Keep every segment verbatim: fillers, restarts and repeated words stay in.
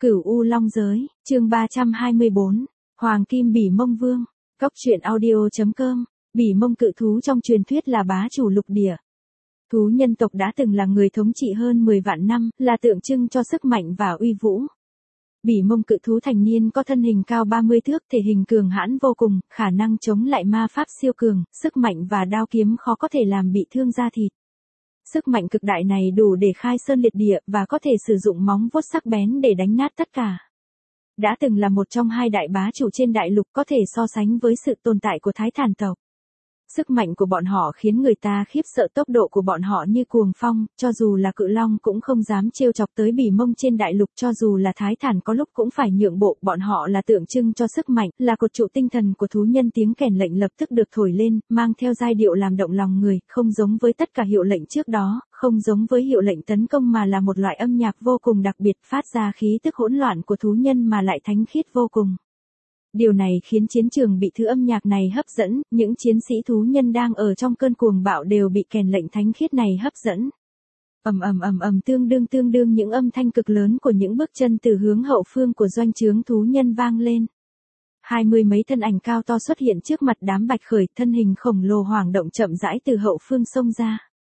Cửu U Long Giới, chương ba trăm hai mươi bốn, Hoàng Kim Bỉ Mông Vương, Cốc truyện audio chấm com, Bỉ Mông cự thú trong truyền thuyết là bá chủ lục địa. Thú nhân tộc đã từng là người thống trị hơn mười vạn năm, là tượng trưng cho sức mạnh và uy vũ. Bỉ Mông cự thú thành niên có thân hình cao ba mươi thước, thể hình cường hãn vô cùng, khả năng chống lại ma pháp siêu cường, sức mạnh và đao kiếm khó có thể làm bị thương da thịt. Sức mạnh cực đại này đủ để khai sơn liệt địa và có thể sử dụng móng vuốt sắc bén để đánh nát tất cả. Đã từng là một trong hai đại bá chủ trên đại lục, có thể so sánh với sự tồn tại của Thái Thản tộc. Sức mạnh của bọn họ khiến người ta khiếp sợ, tốc độ của bọn họ như cuồng phong, cho dù là cự long cũng không dám trêu chọc tới Bỉ Mông trên đại lục, cho dù là Thái Thản có lúc cũng phải nhượng bộ, bọn họ là tượng trưng cho sức mạnh, là cột trụ tinh thần của thú nhân. Tiếng kèn lệnh lập tức được thổi lên, mang theo giai điệu làm động lòng người, không giống với tất cả hiệu lệnh trước đó, không giống với hiệu lệnh tấn công mà là một loại âm nhạc vô cùng đặc biệt, phát ra khí tức hỗn loạn của thú nhân mà lại thánh khiết vô cùng. Điều này khiến chiến trường bị thứ âm nhạc này hấp dẫn, những chiến sĩ thú nhân đang ở trong cơn cuồng bạo đều bị kèn lệnh thánh khiết này hấp dẫn. Ầm ầm ầm ầm, tương đương tương đương những âm thanh cực lớn của những bước chân từ hướng hậu phương của doanh trướng thú nhân vang lên. Hai mươi mấy thân ảnh cao to xuất hiện trước mặt đám Bạch Khởi, thân hình khổng lồ hoảng động chậm rãi từ hậu phương xông ra.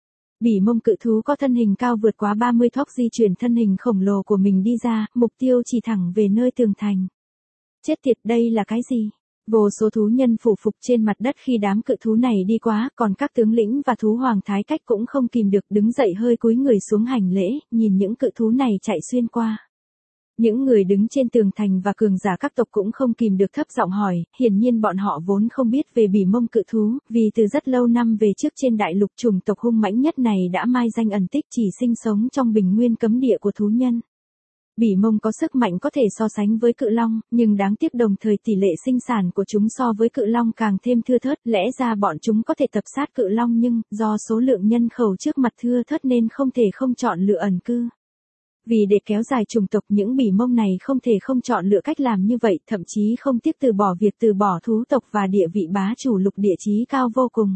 Bỉ Mông cự thú có thân hình cao vượt quá ba mươi thóc di chuyển thân hình khổng lồ của mình đi ra, mục tiêu chỉ thẳng về nơi tường thành. Chết tiệt, đây là cái gì? Vô số thú nhân phủ phục trên mặt đất khi đám cự thú này đi qua, còn các tướng lĩnh và thú hoàng thái cách cũng không kìm được đứng dậy hơi cúi người xuống hành lễ, nhìn những cự thú này chạy xuyên qua. Những người đứng trên tường thành và cường giả các tộc cũng không kìm được thấp giọng hỏi, hiển nhiên bọn họ vốn không biết về Bỉ Mông cự thú, vì từ rất lâu năm về trước trên đại lục chủng tộc hung mãnh nhất này đã mai danh ẩn tích, chỉ sinh sống trong bình nguyên cấm địa của thú nhân. Bỉ Mông có sức mạnh có thể so sánh với cự long, nhưng đáng tiếc đồng thời tỷ lệ sinh sản của chúng so với cự long càng thêm thưa thớt, lẽ ra bọn chúng có thể tập sát cự long nhưng, do số lượng nhân khẩu trước mặt thưa thớt nên không thể không chọn lựa ẩn cư. Vì để kéo dài chủng tộc, những Bỉ Mông này không thể không chọn lựa cách làm như vậy, thậm chí không tiếc từ bỏ việc từ bỏ thú tộc và địa vị bá chủ lục địa chí cao vô cùng.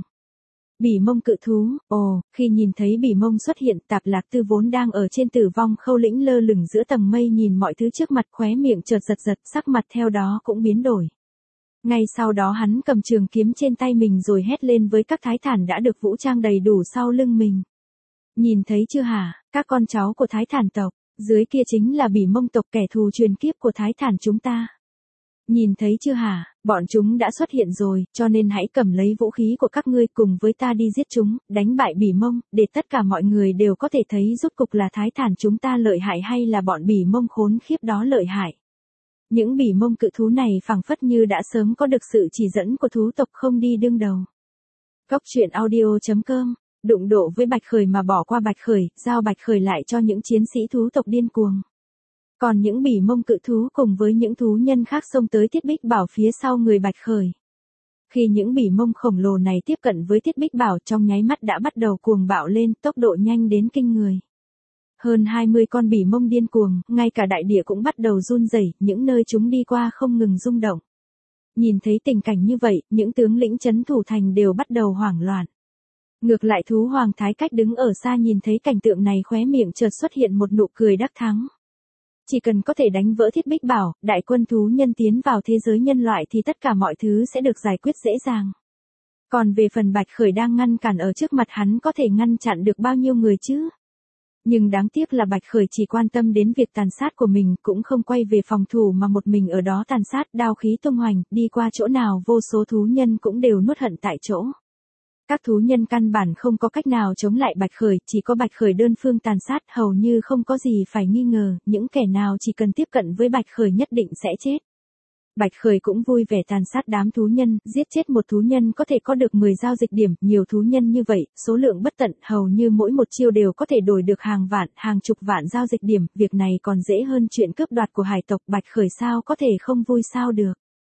Bỉ Mông cự thú, ồ, khi nhìn thấy Bỉ Mông xuất hiện, Tạp Lạc Tư vốn đang ở trên tử vong khâu lĩnh lơ lửng giữa tầng mây nhìn mọi thứ trước mặt, khóe miệng chợt giật giật, sắc mặt theo đó cũng biến đổi. Ngay sau đó hắn cầm trường kiếm trên tay mình rồi hét lên với các Thái Thản đã được vũ trang đầy đủ sau lưng mình. Nhìn thấy chưa hả, các con cháu của Thái Thản tộc, dưới kia chính là Bỉ Mông tộc, kẻ thù truyền kiếp của Thái Thản chúng ta. Nhìn thấy chưa hả, bọn chúng đã xuất hiện rồi, cho nên hãy cầm lấy vũ khí của các ngươi cùng với ta đi giết chúng, đánh bại Bỉ Mông, để tất cả mọi người đều có thể thấy rốt cục là Thái Thản chúng ta lợi hại hay là bọn Bỉ Mông khốn khiếp đó lợi hại. Những Bỉ Mông cự thú này phảng phất như đã sớm có được sự chỉ dẫn của thú tộc không đi đương đầu. Cốc truyện audio chấm com, đụng độ với Bạch Khởi mà bỏ qua Bạch Khởi, giao Bạch Khởi lại cho những chiến sĩ thú tộc điên cuồng. Còn những Bỉ Mông cự thú cùng với những thú nhân khác xông tới Thiết Bích Bảo phía sau người Bạch Khởi. Khi những Bỉ Mông khổng lồ này tiếp cận với Thiết Bích Bảo, trong nháy mắt đã bắt đầu cuồng bạo lên, tốc độ nhanh đến kinh người. Hơn hai mươi con Bỉ Mông điên cuồng, ngay cả đại địa cũng bắt đầu run rẩy, những nơi chúng đi qua không ngừng rung động. Nhìn thấy tình cảnh như vậy, những tướng lĩnh trấn thủ thành đều bắt đầu hoảng loạn. Ngược lại thú hoàng thái cách đứng ở xa nhìn thấy cảnh tượng này, khóe miệng chợt xuất hiện một nụ cười đắc thắng. Chỉ cần có thể đánh vỡ Thiết Bích Bảo, đại quân thú nhân tiến vào thế giới nhân loại thì tất cả mọi thứ sẽ được giải quyết dễ dàng. Còn về phần Bạch Khởi đang ngăn cản ở trước mặt hắn, có thể ngăn chặn được bao nhiêu người chứ? Nhưng đáng tiếc là Bạch Khởi chỉ quan tâm đến việc tàn sát của mình, cũng không quay về phòng thủ mà một mình ở đó tàn sát, đao khí tung hoành, đi qua chỗ nào vô số thú nhân cũng đều nuốt hận tại chỗ. Các thú nhân căn bản không có cách nào chống lại Bạch Khởi, chỉ có Bạch Khởi đơn phương tàn sát, hầu như không có gì phải nghi ngờ, những kẻ nào chỉ cần tiếp cận với Bạch Khởi nhất định sẽ chết. Bạch Khởi cũng vui vẻ tàn sát đám thú nhân, giết chết một thú nhân có thể có được mười giao dịch điểm, nhiều thú nhân như vậy, số lượng bất tận, hầu như mỗi một chiêu đều có thể đổi được hàng vạn, hàng chục vạn giao dịch điểm, việc này còn dễ hơn chuyện cướp đoạt của hải tộc, Bạch Khởi sao có thể không vui sao được.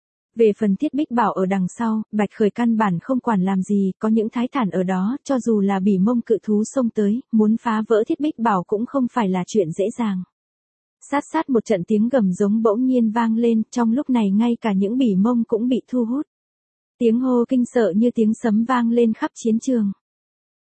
Về phần Thiết Bích Bảo ở đằng sau, Bạch Khởi căn bản không quản làm gì, có những Thái Thản ở đó, cho dù là Bỉ Mông cự thú xông tới, muốn phá vỡ Thiết Bích Bảo cũng không phải là chuyện dễ dàng. Sát sát một trận tiếng gầm giống bỗng nhiên vang lên, trong lúc này ngay cả những Bỉ Mông cũng bị thu hút. Tiếng hô kinh sợ như tiếng sấm vang lên khắp chiến trường.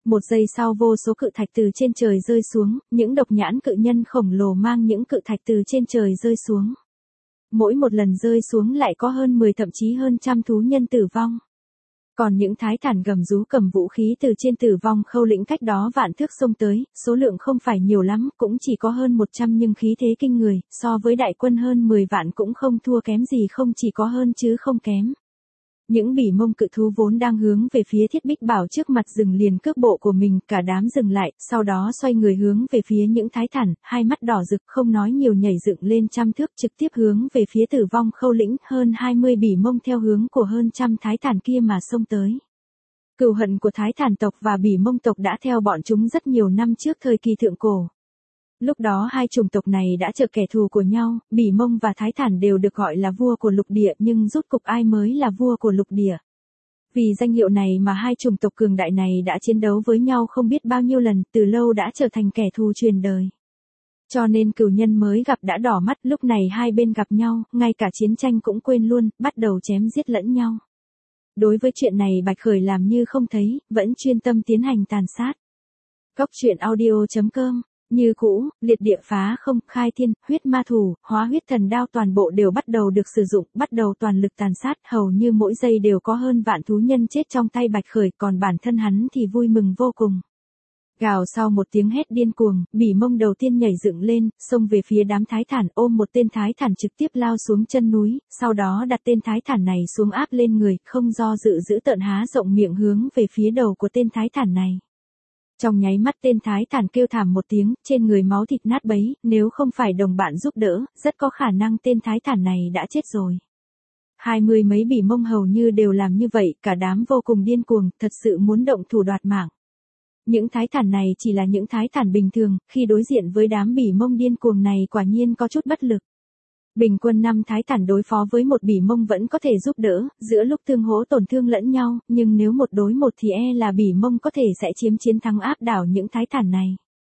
Một giây sau vô số cự thạch từ trên trời rơi xuống, những độc nhãn cự nhân khổng lồ mang những cự thạch từ trên trời rơi xuống. Mỗi một lần rơi xuống lại có hơn mười thậm chí hơn trăm thú nhân tử vong. Còn những thái thản gầm rú cầm vũ khí từ trên Tử Vong Khâu lĩnh cách đó vạn thước xông tới, số lượng không phải nhiều lắm, cũng chỉ có hơn một trăm nhưng khí thế kinh người, so với đại quân hơn mười vạn cũng không thua kém gì, không chỉ có hơn chứ không kém. Những bỉ mông cự thú vốn đang hướng về phía Thiết Bích Bảo trước mặt dừng liền cước bộ của mình, cả đám dừng lại, sau đó xoay người hướng về phía những thái thản, hai mắt đỏ rực không nói nhiều nhảy dựng lên trăm thước trực tiếp hướng về phía Tử Vong Khâu lĩnh, hơn hai mươi bỉ mông theo hướng của hơn trăm thái thản kia mà xông tới. Cừu hận của thái thản tộc và bỉ mông tộc đã theo bọn chúng rất nhiều năm trước thời kỳ thượng cổ. Lúc đó hai chủng tộc này đã trở kẻ thù của nhau, bỉ mông và thái thản đều được gọi là vua của lục địa, nhưng rốt cục ai mới là vua của lục địa? Vì danh hiệu này mà hai chủng tộc cường đại này đã chiến đấu với nhau không biết bao nhiêu lần, từ lâu đã trở thành kẻ thù truyền đời. Cho nên cừu nhân mới gặp đã đỏ mắt, lúc này hai bên gặp nhau, ngay cả chiến tranh cũng quên luôn, bắt đầu chém giết lẫn nhau. Đối với chuyện này Bạch Khởi làm như không thấy, vẫn chuyên tâm tiến hành tàn sát. Góc truyện audio chấm com. Như cũ, liệt địa phá không, khai thiên, huyết ma thủ, hóa huyết thần đao toàn bộ đều bắt đầu được sử dụng, bắt đầu toàn lực tàn sát, hầu như mỗi giây đều có hơn vạn thú nhân chết trong tay Bạch Khởi, còn bản thân hắn thì vui mừng vô cùng. Gào sau một tiếng hét điên cuồng, bỉ mông đầu tiên nhảy dựng lên, xông về phía đám thái thản, ôm một tên thái thản trực tiếp lao xuống chân núi, sau đó đặt tên thái thản này xuống áp lên người, không do dự giữ tợn há rộng miệng hướng về phía đầu của tên thái thản này. Trong nháy mắt tên thái thản kêu thảm một tiếng, trên người máu thịt nát bấy, nếu không phải đồng bạn giúp đỡ, rất có khả năng tên thái thản này đã chết rồi. Hai mươi mấy bỉ mông hầu như đều làm như vậy, cả đám vô cùng điên cuồng, thật sự muốn động thủ đoạt mạng. Những thái thản này chỉ là những thái thản bình thường, khi đối diện với đám bỉ mông điên cuồng này quả nhiên có chút bất lực. Bình quân năm thái thản đối phó với một bỉ mông vẫn có thể giúp đỡ, giữa lúc tương hỗ tổn thương lẫn nhau, nhưng nếu một đối một thì e là bỉ mông có thể sẽ chiếm chiến thắng áp đảo những thái thản này.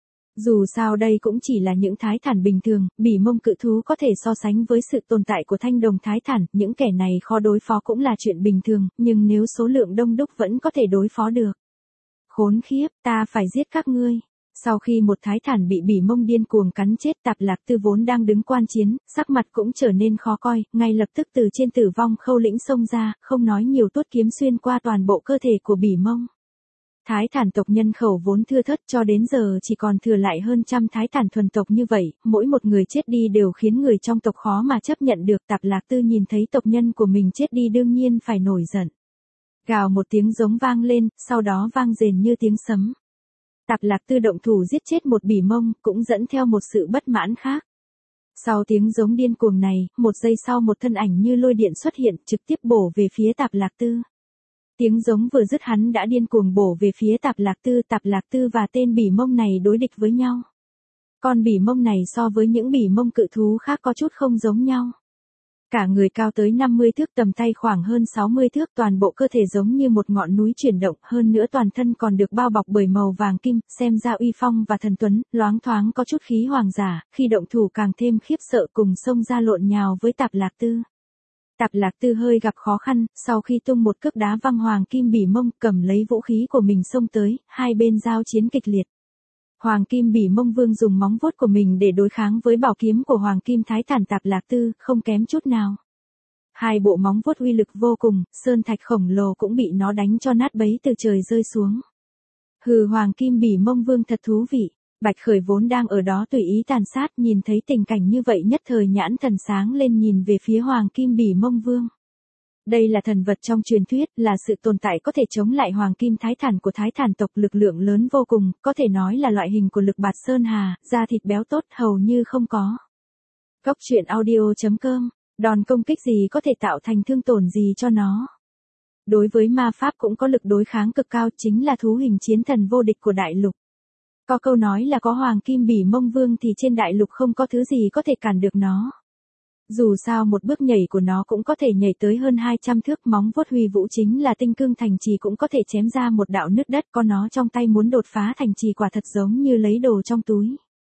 Dù sao đây cũng chỉ là những thái thản bình thường, bỉ mông cự thú có thể so sánh với sự tồn tại của thanh đồng thái thản, những kẻ này khó đối phó cũng là chuyện bình thường, nhưng nếu số lượng đông đúc vẫn có thể đối phó được. Khốn khiếp, ta phải giết các ngươi. Sau khi một thái thản bị bỉ mông điên cuồng cắn chết, Tạp Lạc Tư vốn đang đứng quan chiến, sắc mặt cũng trở nên khó coi, ngay lập tức từ trên Tử Vong Khâu lĩnh xông ra, không nói nhiều tuốt kiếm xuyên qua toàn bộ cơ thể của bỉ mông. Thái thản tộc nhân khẩu vốn thưa thớt, cho đến giờ chỉ còn thừa lại hơn trăm thái thản thuần tộc như vậy, mỗi một người chết đi đều khiến người trong tộc khó mà chấp nhận được. Tạp Lạc Tư nhìn thấy tộc nhân của mình chết đi đương nhiên phải nổi giận. Gào một tiếng giống vang lên, sau đó vang rền như tiếng sấm. Tạp Lạc Tư động thủ giết chết một bỉ mông, cũng dẫn theo một sự bất mãn khác. Sau tiếng giống điên cuồng này, một giây sau một thân ảnh như lôi điện xuất hiện, trực tiếp bổ về phía Tạp Lạc Tư. Tiếng giống vừa dứt hắn đã điên cuồng bổ về phía Tạp Lạc Tư, Tạp Lạc Tư và tên bỉ mông này đối địch với nhau. Con bỉ mông này so với những bỉ mông cự thú khác có chút không giống nhau. Cả người cao tới năm mươi thước, tầm tay khoảng hơn sáu mươi thước, toàn bộ cơ thể giống như một ngọn núi chuyển động, hơn nữa toàn thân còn được bao bọc bởi màu vàng kim, xem ra uy phong và thần tuấn, loáng thoáng có chút khí hoàng giả, khi động thủ càng thêm khiếp sợ, cùng xông ra lộn nhào với Tạp Lạc Tư. Tạp Lạc Tư hơi gặp khó khăn, sau khi tung một cước đá văng hoàng kim bỉ mông, cầm lấy vũ khí của mình xông tới, hai bên giao chiến kịch liệt. Hoàng kim bỉ mông vương dùng móng vuốt của mình để đối kháng với bảo kiếm của hoàng kim thái thản Tạp Lạc Tư, không kém chút nào. Hai bộ móng vuốt uy lực vô cùng, sơn thạch khổng lồ cũng bị nó đánh cho nát bấy từ trời rơi xuống. Hừ, hoàng kim bỉ mông vương thật thú vị. Bạch Khởi vốn đang ở đó tùy ý tàn sát, nhìn thấy tình cảnh như vậy nhất thời nhãn thần sáng lên, nhìn về phía hoàng kim bỉ mông vương. Đây là thần vật trong truyền thuyết, là sự tồn tại có thể chống lại hoàng kim thái thản của thái thản tộc, lực lượng lớn vô cùng, có thể nói là loại hình của lực bạt sơn hà, da thịt béo tốt, hầu như không có. Góc truyện audio chấm com, đòn công kích gì có thể tạo thành thương tổn gì cho nó. Đối với ma pháp cũng có lực đối kháng cực cao, chính là thú hình chiến thần vô địch của đại lục. Có câu nói là có hoàng kim bỉ mông vương thì trên đại lục không có thứ gì có thể cản được nó. Dù sao một bước nhảy của nó cũng có thể nhảy tới hơn hai trăm thước, móng vuốt huy vũ chính là tinh cương thành trì cũng có thể chém ra một đạo nứt đất, có nó trong tay muốn đột phá thành trì quả thật giống như lấy đồ trong túi.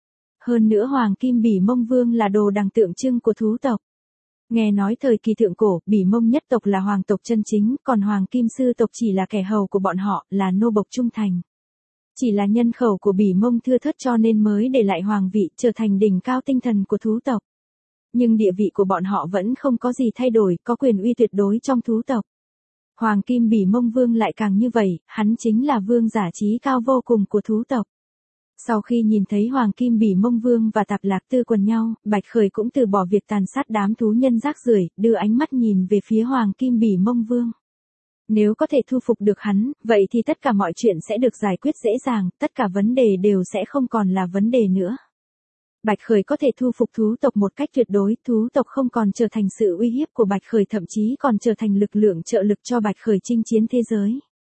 Hơn nữa hoàng kim bỉ mông vương là đồ đằng tượng trưng của thú tộc. Nghe nói thời kỳ thượng cổ, bỉ mông nhất tộc là hoàng tộc chân chính, còn hoàng kim sư tộc chỉ là kẻ hầu của bọn họ, là nô bộc trung thành. Chỉ là nhân khẩu của Bỉ Mông thưa thớt cho nên mới để lại hoàng vị, trở thành đỉnh cao tinh thần của thú tộc. Nhưng địa vị của bọn họ vẫn không có gì thay đổi, có quyền uy tuyệt đối trong thú tộc. Hoàng Kim Bỉ Mông Vương lại càng như vậy, hắn chính là vương giả trí cao vô cùng của thú tộc. Sau khi nhìn thấy Hoàng Kim Bỉ Mông Vương và Tạp Lạc Tư quần nhau, Bạch Khởi cũng từ bỏ việc tàn sát đám thú nhân rác rưởi, đưa ánh mắt nhìn về phía Hoàng Kim Bỉ Mông Vương. Nếu có thể thu phục được hắn, vậy thì tất cả mọi chuyện sẽ được giải quyết dễ dàng, tất cả vấn đề đều sẽ không còn là vấn đề nữa. Bạch Khởi có thể thu phục thú tộc một cách tuyệt đối, thú tộc không còn trở thành sự uy hiếp của Bạch Khởi, thậm chí còn trở thành lực lượng trợ lực cho Bạch Khởi chinh chiến thế giới.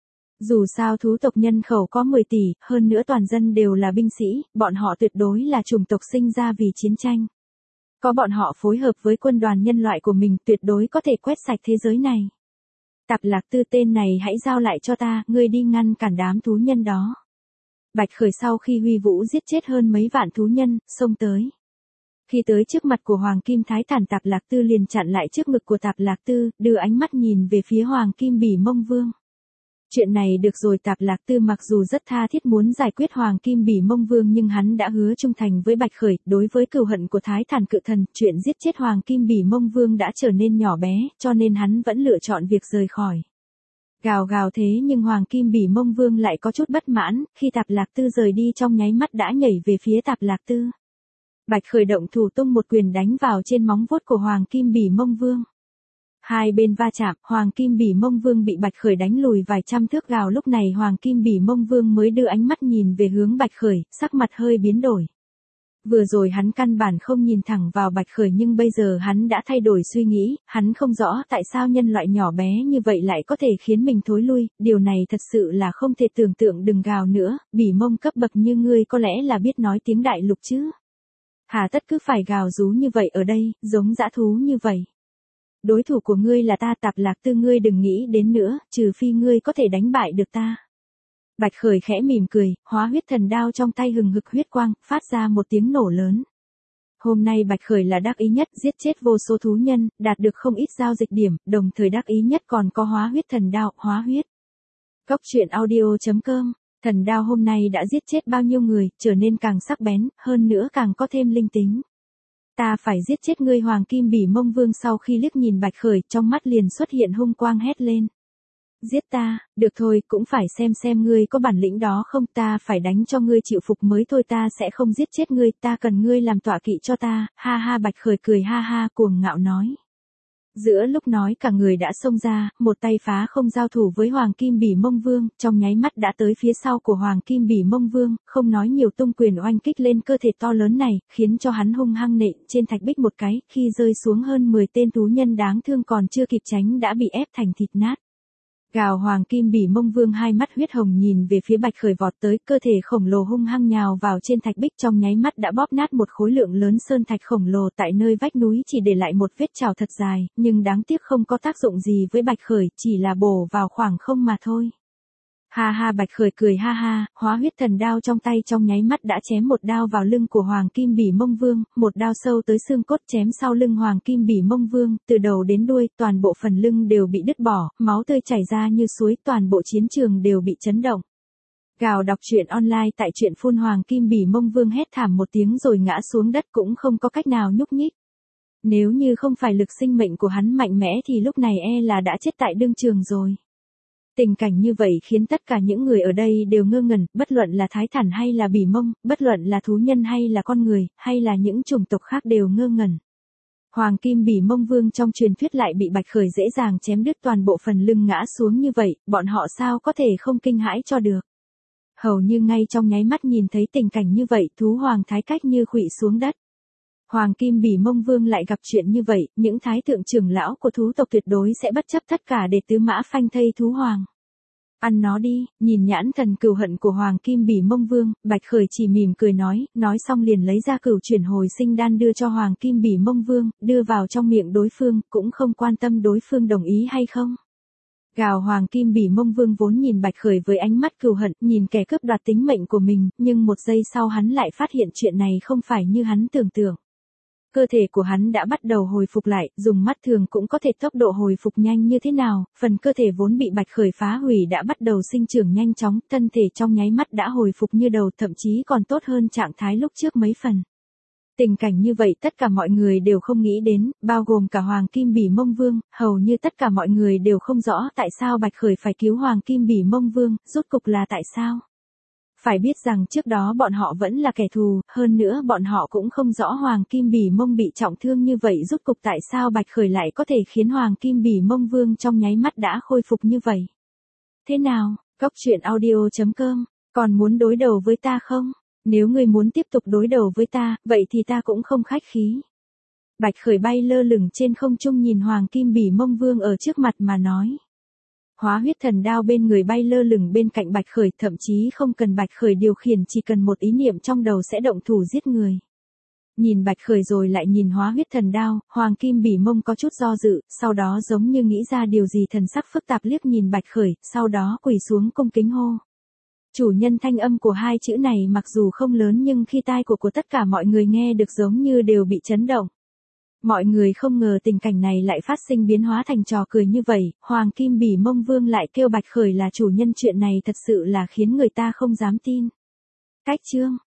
Dù sao thú tộc nhân khẩu có mười tỷ, hơn nữa toàn dân đều là binh sĩ, bọn họ tuyệt đối là chủng tộc sinh ra vì chiến tranh. Có bọn họ phối hợp với quân đoàn nhân loại của mình, tuyệt đối có thể quét sạch thế giới này. Tạp Lạc Tư, tên này hãy giao lại cho ta, ngươi đi ngăn cản đám thú nhân đó. Bạch Khởi sau khi huy vũ giết chết hơn mấy vạn thú nhân, xông tới. Khi tới trước mặt của Hoàng Kim Thái Thản, Tạp Lạc Tư liền chặn lại trước ngực của Tạp Lạc Tư, đưa ánh mắt nhìn về phía Hoàng Kim Bỉ Mông Vương. Chuyện này được rồi, Tạp Lạc Tư mặc dù rất tha thiết muốn giải quyết Hoàng Kim Bỉ Mông Vương nhưng hắn đã hứa trung thành với Bạch Khởi, đối với cừu hận của Thái Thản Cự Thần, chuyện giết chết Hoàng Kim Bỉ Mông Vương đã trở nên nhỏ bé, cho nên hắn vẫn lựa chọn việc rời khỏi. Gào gào thế nhưng Hoàng Kim Bỉ Mông Vương lại có chút bất mãn, khi Tạp Lạc Tư rời đi trong nháy mắt đã nhảy về phía Tạp Lạc Tư. Bạch Khởi động thủ tung một quyền đánh vào trên móng vuốt của Hoàng Kim Bỉ Mông Vương. Hai bên va chạm, Hoàng Kim Bỉ Mông Vương bị Bạch Khởi đánh lùi vài trăm thước gào, lúc này Hoàng Kim Bỉ Mông Vương mới đưa ánh mắt nhìn về hướng Bạch Khởi, sắc mặt hơi biến đổi. Vừa rồi hắn căn bản không nhìn thẳng vào Bạch Khởi nhưng bây giờ hắn đã thay đổi suy nghĩ, hắn không rõ tại sao nhân loại nhỏ bé như vậy lại có thể khiến mình thối lui, điều này thật sự là không thể tưởng tượng. Đừng gào nữa, Bỉ Mông cấp bậc như ngươi có lẽ là biết nói tiếng đại lục chứ. Hà tất cứ phải gào rú như vậy ở đây, giống dã thú như vậy. Đối thủ của ngươi là ta, Tạp Lạc Tư, ngươi đừng nghĩ đến nữa, trừ phi ngươi có thể đánh bại được ta. Bạch Khởi khẽ mỉm cười, hóa huyết thần đao trong tay hừng hực huyết quang, phát ra một tiếng nổ lớn. Hôm nay Bạch Khởi là đắc ý nhất, giết chết vô số thú nhân, đạt được không ít giao dịch điểm, đồng thời đắc ý nhất còn có hóa huyết thần đao, hóa huyết. Cốc truyện audio chấm com, thần đao hôm nay đã giết chết bao nhiêu người, trở nên càng sắc bén, hơn nữa càng có thêm linh tính. Ta phải giết chết ngươi. Hoàng Kim Bỉ Mông Vương sau khi liếc nhìn Bạch Khởi, trong mắt liền xuất hiện hung quang, hét lên. Giết ta, được thôi, cũng phải xem xem ngươi có bản lĩnh đó không, ta phải đánh cho ngươi chịu phục mới thôi, ta sẽ không giết chết ngươi, ta cần ngươi làm tọa kỵ cho ta, ha ha. Bạch Khởi cười ha ha cuồng ngạo nói. Giữa lúc nói cả người đã xông ra, một tay phá không giao thủ với Hoàng Kim Bỉ Mông Vương, trong nháy mắt đã tới phía sau của Hoàng Kim Bỉ Mông Vương, không nói nhiều tung quyền oanh kích lên cơ thể to lớn này, khiến cho hắn hung hăng nện trên thạch bích một cái, khi rơi xuống hơn mười tên thú nhân đáng thương còn chưa kịp tránh đã bị ép thành thịt nát. Gào, Hoàng Kim Bỉ Mông Vương hai mắt huyết hồng nhìn về phía Bạch Khởi vọt tới, cơ thể khổng lồ hung hăng nhào vào trên thạch bích, trong nháy mắt đã bóp nát một khối lượng lớn sơn thạch khổng lồ tại nơi vách núi, chỉ để lại một vết trào thật dài, nhưng đáng tiếc không có tác dụng gì với Bạch Khởi, chỉ là bổ vào khoảng không mà thôi. Ha ha. Bạch Khởi cười ha ha, hóa huyết thần đao trong tay trong nháy mắt đã chém một đao vào lưng của Hoàng Kim Bỉ Mông Vương, một đao sâu tới xương cốt chém sau lưng Hoàng Kim Bỉ Mông Vương, từ đầu đến đuôi, toàn bộ phần lưng đều bị đứt bỏ, máu tươi chảy ra như suối, toàn bộ chiến trường đều bị chấn động. Gào, đọc truyện online tại truyện phun. Hoàng Kim Bỉ Mông Vương hét thảm một tiếng rồi ngã xuống đất, cũng không có cách nào nhúc nhích. Nếu như không phải lực sinh mệnh của hắn mạnh mẽ thì lúc này e là đã chết tại đương trường rồi. Tình cảnh như vậy khiến tất cả những người ở đây đều ngơ ngẩn, bất luận là Thái Thản hay là Bỉ Mông, bất luận là thú nhân hay là con người, hay là những chủng tộc khác đều ngơ ngẩn. Hoàng Kim Bỉ Mông Vương trong truyền thuyết lại bị Bạch Khởi dễ dàng chém đứt toàn bộ phần lưng ngã xuống như vậy, bọn họ sao có thể không kinh hãi cho được. Hầu như ngay trong nháy mắt nhìn thấy tình cảnh như vậy, thú hoàng thái cách như khuỵu xuống đất. Hoàng Kim Bỉ Mông Vương lại gặp chuyện như vậy, những thái thượng trưởng lão của thú tộc tuyệt đối sẽ bất chấp tất cả để tứ mã phanh thây thú hoàng. Ăn nó đi. Nhìn nhãn thần cừu hận của Hoàng Kim Bỉ Mông Vương, Bạch Khởi chỉ mỉm cười nói, nói xong liền lấy ra cửu chuyển hồi sinh đan đưa cho Hoàng Kim Bỉ Mông Vương, đưa vào trong miệng đối phương, cũng không quan tâm đối phương đồng ý hay không. Gào, Hoàng Kim Bỉ Mông Vương vốn nhìn Bạch Khởi với ánh mắt cừu hận, nhìn kẻ cướp đoạt tính mệnh của mình, nhưng một giây sau hắn lại phát hiện chuyện này không phải như hắn tưởng tượng. Cơ thể của hắn đã bắt đầu hồi phục lại, dùng mắt thường cũng có thể tốc độ hồi phục nhanh như thế nào, phần cơ thể vốn bị Bạch Khởi phá hủy đã bắt đầu sinh trưởng nhanh chóng, thân thể trong nháy mắt đã hồi phục như đầu, thậm chí còn tốt hơn trạng thái lúc trước mấy phần. Tình cảnh như vậy tất cả mọi người đều không nghĩ đến, bao gồm cả Hoàng Kim Bỉ Mông Vương, hầu như tất cả mọi người đều không rõ tại sao Bạch Khởi phải cứu Hoàng Kim Bỉ Mông Vương, rốt cục là tại sao. Phải biết rằng trước đó bọn họ vẫn là kẻ thù, hơn nữa bọn họ cũng không rõ Hoàng Kim Bỉ Mông bị trọng thương như vậy, rốt cục tại sao Bạch Khởi lại có thể khiến Hoàng Kim Bỉ Mông Vương trong nháy mắt đã khôi phục như vậy. Thế nào, Cốc truyện audio chấm com, còn muốn đối đầu với ta không? Nếu ngươi muốn tiếp tục đối đầu với ta, vậy thì ta cũng không khách khí. Bạch Khởi bay lơ lửng trên không trung nhìn Hoàng Kim Bỉ Mông Vương ở trước mặt mà nói. Hóa huyết thần đao bên người bay lơ lửng bên cạnh Bạch Khởi, thậm chí không cần Bạch Khởi điều khiển, chỉ cần một ý niệm trong đầu sẽ động thủ giết người. Nhìn Bạch Khởi rồi lại nhìn hóa huyết thần đao, Hoàng Kim Bỉ Mông có chút do dự, sau đó giống như nghĩ ra điều gì, thần sắc phức tạp liếc nhìn Bạch Khởi, sau đó quỳ xuống cung kính hô. Chủ nhân, thanh âm của hai chữ này mặc dù không lớn nhưng khi tai của của tất cả mọi người nghe được giống như đều bị chấn động. Mọi người không ngờ tình cảnh này lại phát sinh biến hóa thành trò cười như vậy, Hoàng Kim Bỉ Mông Vương lại kêu Bạch Khởi là chủ nhân, chuyện này thật sự là khiến người ta không dám tin. Cách chương